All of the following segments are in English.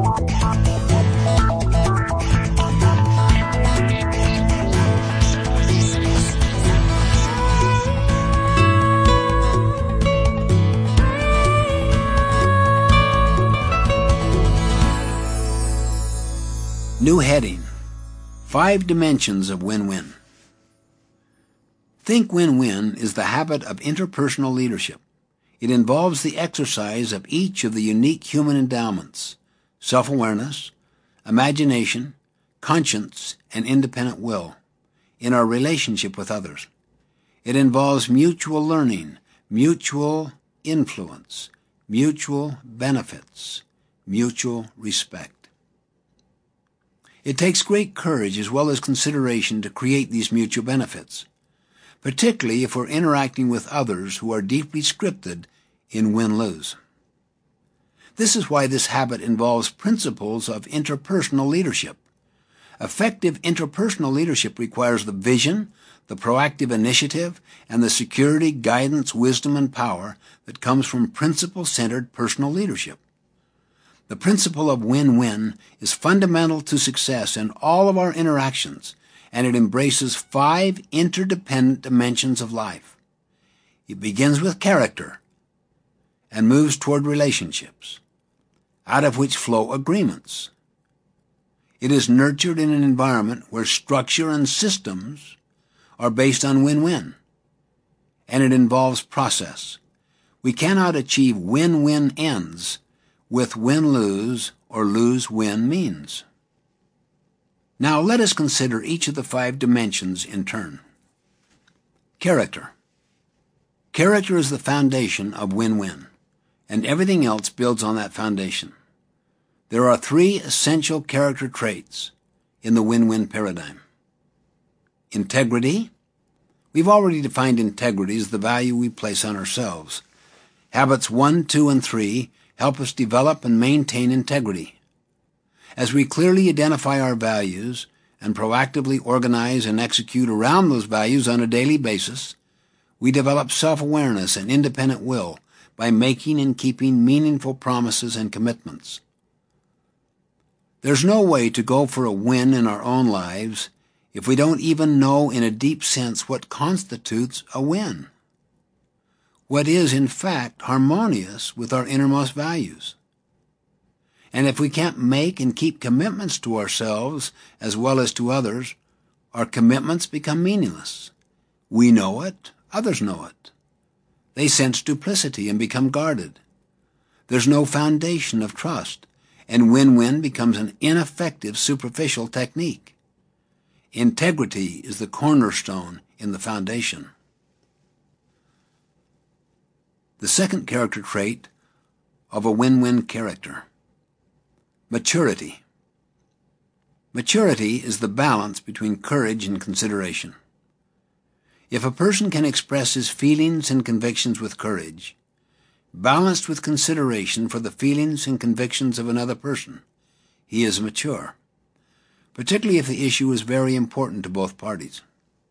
New heading, 5 dimensions of win-win. Think win-win is the habit of interpersonal leadership. It involves the exercise of each of the unique human endowments, self-awareness, imagination, conscience, and independent will, in our relationship with others. It involves mutual learning, mutual influence, mutual benefits, mutual respect. It takes great courage as well as consideration to create these mutual benefits, particularly if we're interacting with others who are deeply scripted in win-lose. This is why this habit involves principles of interpersonal leadership. Effective interpersonal leadership requires the vision, the proactive initiative, and the security, guidance, wisdom, and power that comes from principle-centered personal leadership. The principle of win-win is fundamental to success in all of our interactions, and it embraces 5 interdependent dimensions of life. It begins with character and moves toward relationships, out of which flow agreements. It is nurtured in an environment where structure and systems are based on win-win, and it involves process. We cannot achieve win-win ends with win-lose or lose-win means. Now let us consider each of the 5 dimensions in turn. Character. Character is the foundation of win-win, and everything else builds on that foundation. There are 3 essential character traits in the win-win paradigm. Integrity. We've already defined integrity as the value we place on ourselves. Habits 1, 2, and 3 help us develop and maintain integrity. As we clearly identify our values and proactively organize and execute around those values on a daily basis, we develop self-awareness and independent will by making and keeping meaningful promises and commitments. There's no way to go for a win in our own lives if we don't even know in a deep sense what constitutes a win. What is, in fact, harmonious with our innermost values. And if we can't make and keep commitments to ourselves as well as to others, our commitments become meaningless. We know it, others know it. They sense duplicity and become guarded. There's no foundation of trust, and win-win becomes an ineffective superficial technique. Integrity is the cornerstone in the foundation. The second character trait of a win-win character. Maturity. Maturity is the balance between courage and consideration. If a person can express his feelings and convictions with courage, balanced with consideration for the feelings and convictions of another person, he is mature, particularly if the issue is very important to both parties.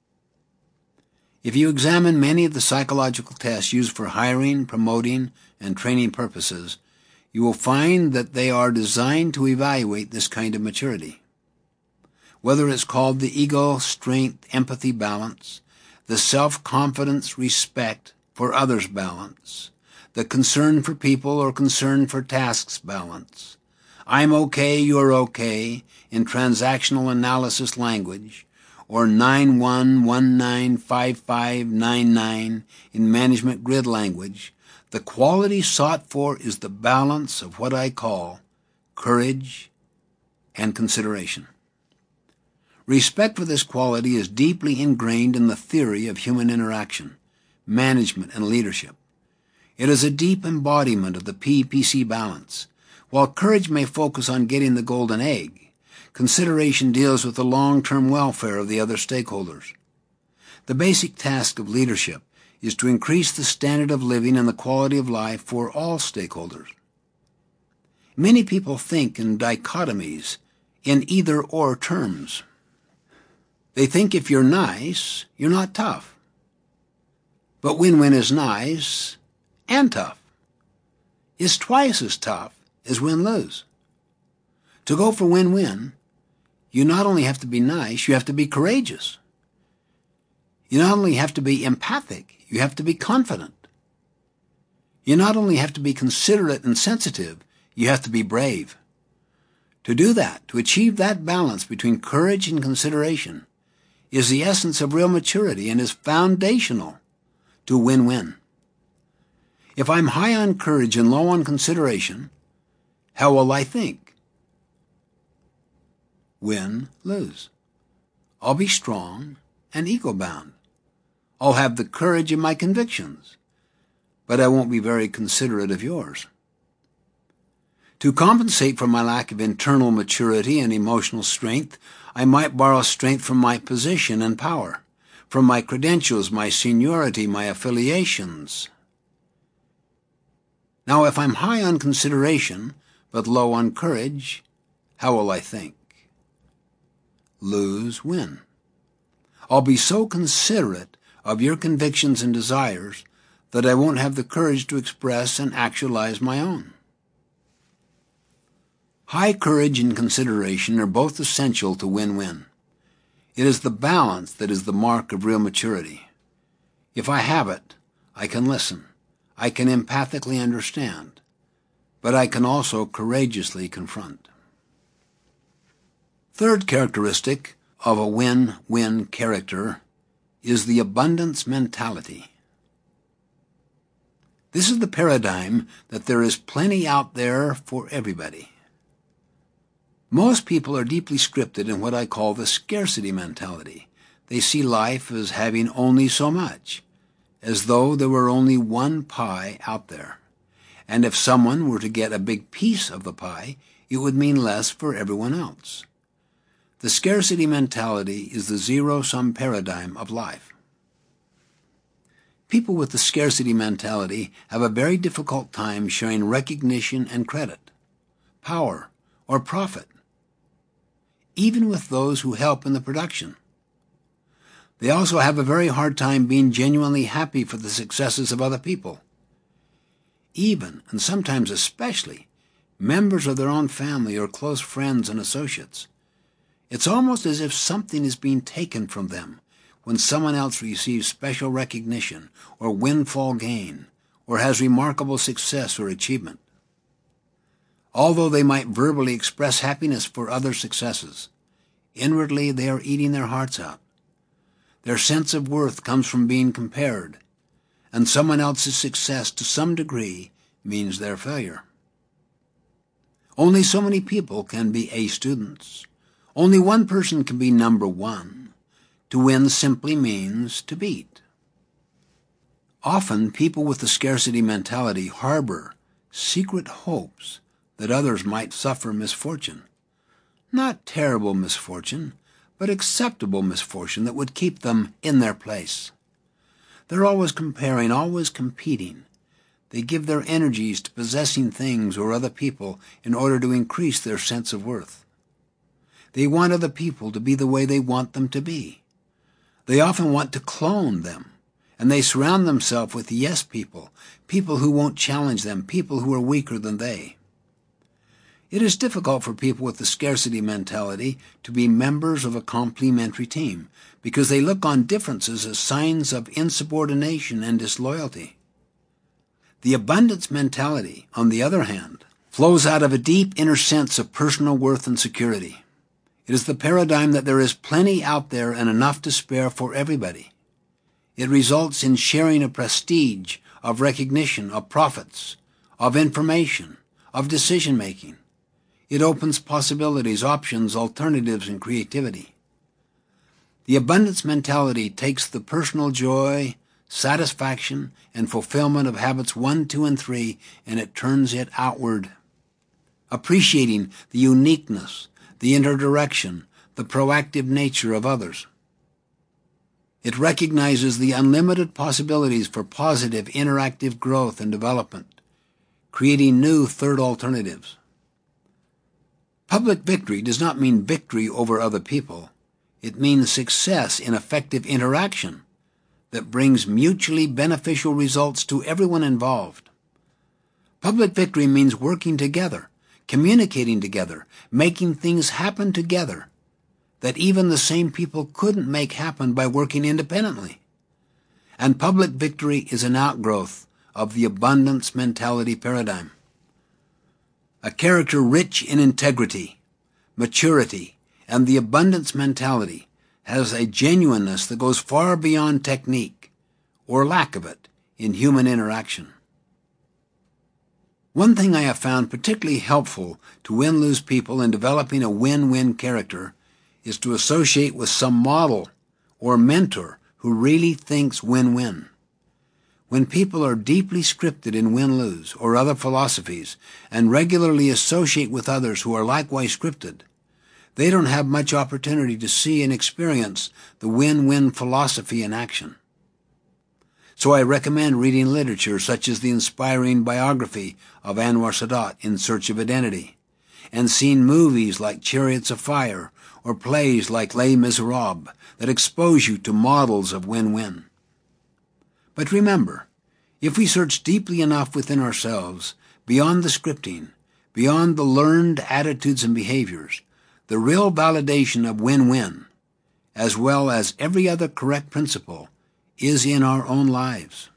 If you examine many of the psychological tests used for hiring, promoting, and training purposes, you will find that they are designed to evaluate this kind of maturity. Whether it's called the ego, strength, empathy balance, the self-confidence, respect for others balance, the concern for people or concern for tasks balance, I'm okay, you're okay in transactional analysis language, or 91195599 in management grid language, the quality sought for is the balance of what I call courage and consideration. Respect for this quality is deeply ingrained in the theory of human interaction, management, and leadership. It is a deep embodiment of the PPC balance. While courage may focus on getting the golden egg, consideration deals with the long-term welfare of the other stakeholders. The basic task of leadership is to increase the standard of living and the quality of life for all stakeholders. Many people think in dichotomies, in either-or terms. They think if you're nice, you're not tough. But win-win is nice and tough. It's twice as tough as win-lose. To go for win-win, you not only have to be nice, you have to be courageous. You not only have to be empathic, you have to be confident. You not only have to be considerate and sensitive, you have to be brave. To do that, to achieve that balance between courage and consideration, is the essence of real maturity and is foundational to win-win. If I'm high on courage and low on consideration, how will I think? Win, lose. I'll be strong and ego-bound. I'll have the courage in my convictions, but I won't be very considerate of yours. To compensate for my lack of internal maturity and emotional strength, I might borrow strength from my position and power, from my credentials, my seniority, my affiliations. Now, if I'm high on consideration, but low on courage, how will I think? Lose, win. I'll be so considerate of your convictions and desires that I won't have the courage to express and actualize my own. High courage and consideration are both essential to win-win. It is the balance that is the mark of real maturity. If I have it, I can listen. I can empathically understand. But I can also courageously confront. Third characteristic of a win-win character is the abundance mentality. This is the paradigm that there is plenty out there for everybody. Most people are deeply scripted in what I call the scarcity mentality. They see life as having only so much, as though there were only one pie out there. And if someone were to get a big piece of the pie, it would mean less for everyone else. The scarcity mentality is the zero-sum paradigm of life. People with the scarcity mentality have a very difficult time sharing recognition and credit, power, or profit, even with those who help in the production. They also have a very hard time being genuinely happy for the successes of other people. Even, and sometimes especially, members of their own family or close friends and associates. It's almost as if something is being taken from them when someone else receives special recognition or windfall gain or has remarkable success or achievement. Although they might verbally express happiness for other successes, inwardly they are eating their hearts out. Their sense of worth comes from being compared, and someone else's success to some degree means their failure. Only so many people can be A students. Only one person can be number one. To win simply means to beat. Often, people with the scarcity mentality harbor secret hopes that others might suffer misfortune. Not terrible misfortune, but acceptable misfortune that would keep them in their place. They're always comparing, always competing. They give their energies to possessing things or other people in order to increase their sense of worth. They want other people to be the way they want them to be. They often want to clone them, and they surround themselves with yes people, people who won't challenge them, people who are weaker than they. It is difficult for people with the scarcity mentality to be members of a complementary team because they look on differences as signs of insubordination and disloyalty. The abundance mentality, on the other hand, flows out of a deep inner sense of personal worth and security. It is the paradigm that there is plenty out there and enough to spare for everybody. It results in sharing of prestige, of recognition, of profits, of information, of decision-making. It opens possibilities, options, alternatives, and creativity. The abundance mentality takes the personal joy, satisfaction, and fulfillment of habits 1, 2, and 3, and it turns it outward, appreciating the uniqueness, the interdirection, the proactive nature of others. It recognizes the unlimited possibilities for positive interactive growth and development, creating new third alternatives. Public victory does not mean victory over other people. It means success in effective interaction that brings mutually beneficial results to everyone involved. Public victory means working together, communicating together, making things happen together that even the same people couldn't make happen by working independently. And public victory is an outgrowth of the abundance mentality paradigm. A character rich in integrity, maturity, and the abundance mentality has a genuineness that goes far beyond technique, or lack of it, in human interaction. One thing I have found particularly helpful to win-lose people in developing a win-win character is to associate with some model or mentor who really thinks win-win. When people are deeply scripted in win-lose or other philosophies and regularly associate with others who are likewise scripted, they don't have much opportunity to see and experience the win-win philosophy in action. So I recommend reading literature such as the inspiring biography of Anwar Sadat, In Search of Identity, and seeing movies like Chariots of Fire or plays like Les Miserables that expose you to models of win-win. But remember, if we search deeply enough within ourselves, beyond the scripting, beyond the learned attitudes and behaviors, the real validation of win-win, as well as every other correct principle, is in our own lives.